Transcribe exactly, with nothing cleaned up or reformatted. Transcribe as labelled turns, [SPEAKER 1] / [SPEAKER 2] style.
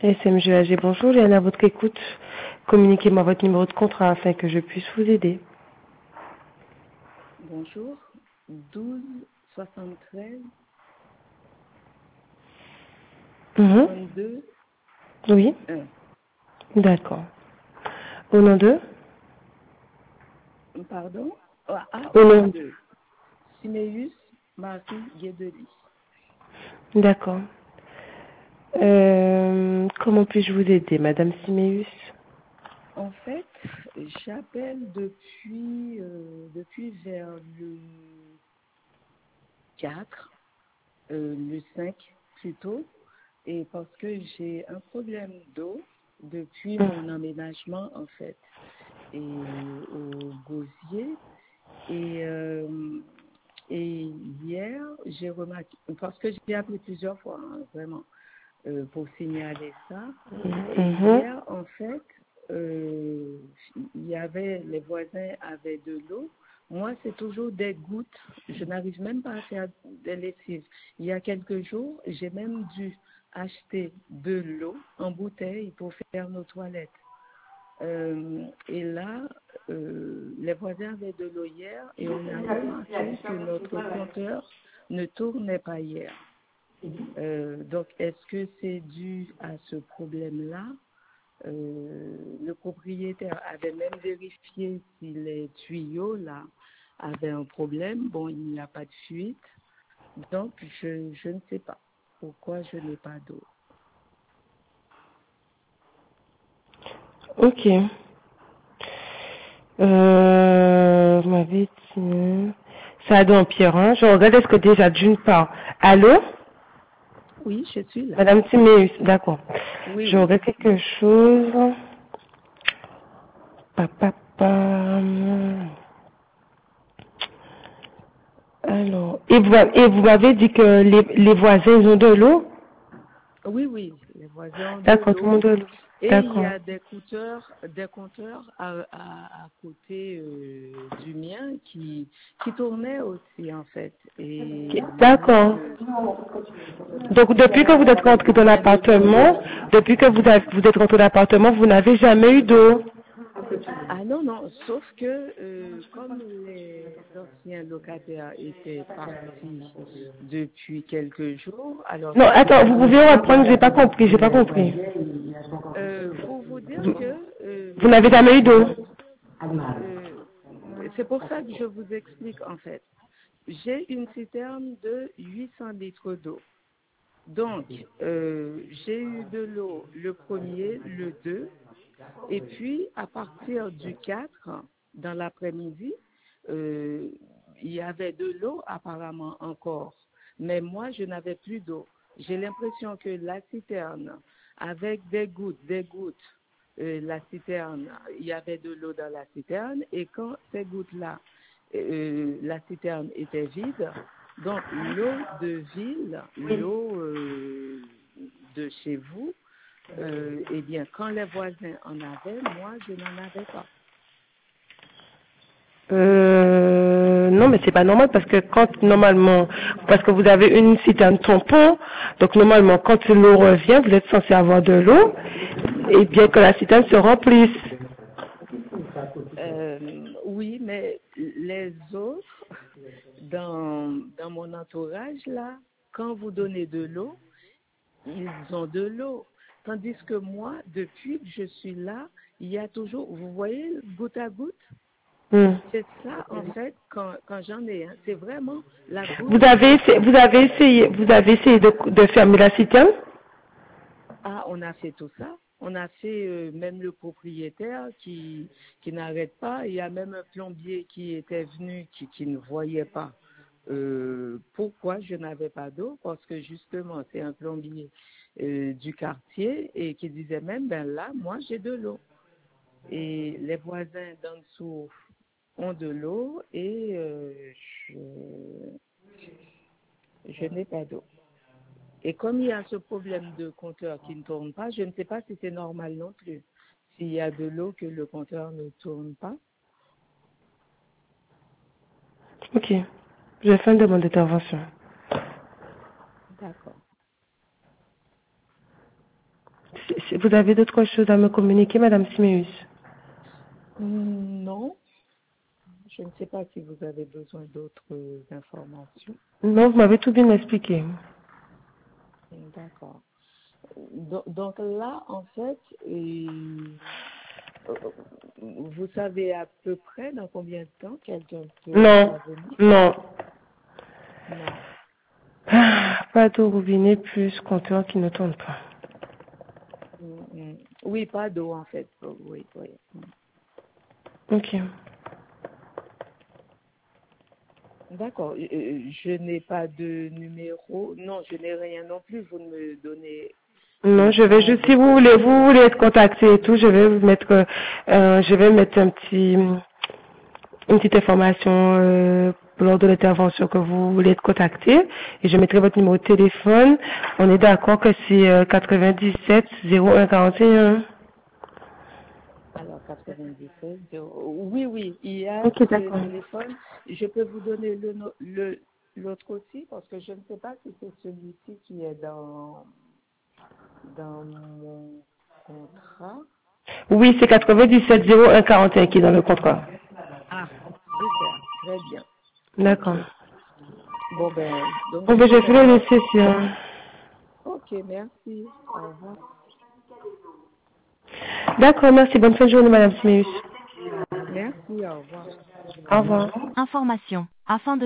[SPEAKER 1] S M G A G, bonjour, Léane à votre écoute. Communiquez-moi votre numéro de contrat afin que je puisse vous aider.
[SPEAKER 2] Bonjour, douze soixante-treize
[SPEAKER 1] Mhm.
[SPEAKER 2] trente-deux
[SPEAKER 1] Oui,
[SPEAKER 2] un.
[SPEAKER 1] d'accord. Au nom de
[SPEAKER 2] Pardon? Ah, ah,
[SPEAKER 1] Au
[SPEAKER 2] au nom
[SPEAKER 1] nom.
[SPEAKER 2] de Siméus Marie Guédeli.
[SPEAKER 1] D'accord. Euh, comment puis-je vous aider, Madame Siméus?
[SPEAKER 2] En fait, j'appelle depuis, euh, depuis vers le quatre, euh, le cinq plutôt, et parce que j'ai un problème d'eau depuis
[SPEAKER 1] Mhm.
[SPEAKER 2] mon emménagement en fait, et au Gosier. Et, euh, et hier, j'ai remarqué, parce que j'ai appelé plusieurs fois, hein, vraiment, euh, pour signaler ça. Et
[SPEAKER 1] Mhm.
[SPEAKER 2] hier, en fait, euh, il y avait, les voisins avaient de l'eau. Moi, c'est toujours des gouttes. Je n'arrive même pas à faire des lessives. Il y a quelques jours, j'ai même dû acheter de l'eau en bouteille pour faire nos toilettes. Euh, et là, euh, les voisins avaient de l'eau hier et on a remarqué que notre compteur ne tournait pas hier. Euh, donc, est-ce que c'est dû à ce problème-là? Euh, le propriétaire avait même vérifié si les tuyaux là avaient un problème. Bon, il n'y a pas de fuite. Donc, je, je ne sais pas pourquoi je n'ai pas d'eau.
[SPEAKER 1] Ok. Euh, vous m'avez dit... Ça a deux empires, hein. Je regarde est-ce que déjà d'une part... Allô?
[SPEAKER 2] Oui, je suis là.
[SPEAKER 1] Madame Siméus, d'accord.
[SPEAKER 2] Oui,
[SPEAKER 1] Je
[SPEAKER 2] oui.
[SPEAKER 1] regarde quelque chose. Papa. Alors, et vous, et vous m'avez dit que les, les voisins ils ont de l'eau?
[SPEAKER 2] Oui, oui, les voisins ont de
[SPEAKER 1] D'accord, tout le
[SPEAKER 2] l'eau.
[SPEAKER 1] monde a de l'eau.
[SPEAKER 2] Et il y
[SPEAKER 1] D'accord.
[SPEAKER 2] a des compteurs, des compteurs à, à, à côté euh, du mien qui, qui tournaient aussi, en fait. Et moi,
[SPEAKER 1] D'accord.
[SPEAKER 2] euh,
[SPEAKER 1] Donc, depuis que vous êtes rentré dans
[SPEAKER 2] vient de l'eau.
[SPEAKER 1] l'appartement, depuis que vous, avez, vous êtes rentré dans l'appartement, vous n'avez jamais eu d'eau.
[SPEAKER 2] Ah non, non, sauf que euh, comme les anciens locataires étaient partis depuis quelques jours, alors
[SPEAKER 1] Non,
[SPEAKER 2] ça fait
[SPEAKER 1] attends, vous
[SPEAKER 2] un
[SPEAKER 1] pouvez
[SPEAKER 2] mois,
[SPEAKER 1] reprendre, j'ai pas compris, j'ai pas compris.
[SPEAKER 2] euh, pour vous dire
[SPEAKER 1] Vous,
[SPEAKER 2] que euh,
[SPEAKER 1] vous n'avez jamais eu d'eau.
[SPEAKER 2] euh, c'est pour ça que je vous explique en fait. J'ai une citerne de huit cents litres d'eau. Donc, euh, j'ai eu de l'eau le premier, le deux, et puis à partir du quatre, dans l'après-midi, euh, il y avait de l'eau apparemment encore. Mais moi, je n'avais plus d'eau. J'ai l'impression que la citerne, avec des gouttes, des gouttes, euh, la citerne, il y avait de l'eau dans la citerne, et quand ces gouttes-là, euh, la citerne était vide, donc l'eau de ville, l'eau euh, de chez vous, euh, eh bien, quand les voisins en avaient, moi, je n'en avais pas.
[SPEAKER 1] Euh, non, mais c'est pas normal parce que quand normalement, parce que vous avez une citerne tampon, donc normalement quand l'eau revient, vous êtes censé avoir de l'eau, et bien que la citerne se remplisse.
[SPEAKER 2] Euh, oui, mais les autres, dans, dans mon entourage, là, quand vous donnez de l'eau, ils ont de l'eau. Tandis que moi, depuis que je suis là, il y a toujours, vous voyez, goutte à goutte,
[SPEAKER 1] Hmm.
[SPEAKER 2] c'est ça, en fait, quand, quand j'en ai un, c'est vraiment la goutte
[SPEAKER 1] Vous avez,
[SPEAKER 2] qui
[SPEAKER 1] essayé- vous avez essayé, vous avez essayé de, de fermer la citerne?
[SPEAKER 2] Ah, on a fait tout ça. On a fait euh, même le propriétaire qui, qui n'arrête pas. Il y a même un plombier qui était venu qui, qui ne voyait pas euh, pourquoi je n'avais pas d'eau, parce que justement, c'est un plombier euh, du quartier et qui disait même, ben là, moi, j'ai de l'eau. Et les voisins d'en dessous ont de l'eau et euh, je, je n'ai pas d'eau. Et comme il y a ce problème de compteur qui ne tourne pas, je ne sais pas si c'est normal non plus. S'il y a de l'eau que le compteur ne tourne pas.
[SPEAKER 1] Ok. Je vais faire une demande d'intervention.
[SPEAKER 2] D'accord.
[SPEAKER 1] vous avez d'autres choses à me communiquer, Madame Siméus?
[SPEAKER 2] Non, je ne sais pas si vous avez besoin d'autres euh, informations.
[SPEAKER 1] Non, vous m'avez tout bien expliqué.
[SPEAKER 2] D'accord. Donc, donc là, en fait, euh, vous savez à peu près dans combien de temps quelqu'un peut
[SPEAKER 1] Non,
[SPEAKER 2] venir?
[SPEAKER 1] non.
[SPEAKER 2] Non.
[SPEAKER 1] Ah, pas d'eau robinet plus compteur qui ne tourne pas.
[SPEAKER 2] Mm, mm. Oui, pas d'eau en fait. Oh, oui, oui.
[SPEAKER 1] Ok.
[SPEAKER 2] D'accord. Euh, euh, Je n'ai pas de numéro. Non, je n'ai rien non plus. Vous ne me donnez
[SPEAKER 1] Non,
[SPEAKER 2] euh,
[SPEAKER 1] je vais
[SPEAKER 2] pas
[SPEAKER 1] juste, si vous
[SPEAKER 2] votre
[SPEAKER 1] voulez, vous
[SPEAKER 2] numéro.
[SPEAKER 1] voulez être contacté et tout, je vais vous mettre, euh, euh, je vais mettre un petit, une petite information euh, lors de l'intervention que vous voulez être contacté et je mettrai votre numéro de téléphone. On est d'accord que c'est euh, quatre-vingt-dix-sept zéro un quarante et un.
[SPEAKER 2] Alors, quatre-vingt-dix-sept, zéro. Oui, oui, il y a
[SPEAKER 1] Ok,
[SPEAKER 2] ce
[SPEAKER 1] d'accord.
[SPEAKER 2] téléphone. Je peux vous donner le no- le l'autre aussi parce que je ne sais pas si c'est celui-ci qui est dans dans mon contrat.
[SPEAKER 1] Oui, c'est quatre-vingt-dix-sept zéro un quarante et un qui est dans le contrat.
[SPEAKER 2] Ah, super, très bien. Ok.
[SPEAKER 1] D'accord.
[SPEAKER 2] Bon ben, donc
[SPEAKER 1] Bon,
[SPEAKER 2] je
[SPEAKER 1] ben,
[SPEAKER 2] vous
[SPEAKER 1] je fais le
[SPEAKER 2] remercie.
[SPEAKER 1] nécessaire.
[SPEAKER 2] Ok, merci. Au revoir.
[SPEAKER 1] D'accord, merci. Bonne fin de journée, Madame Siméus.
[SPEAKER 2] Merci, au revoir.
[SPEAKER 1] Au revoir.
[SPEAKER 3] Information. Afin de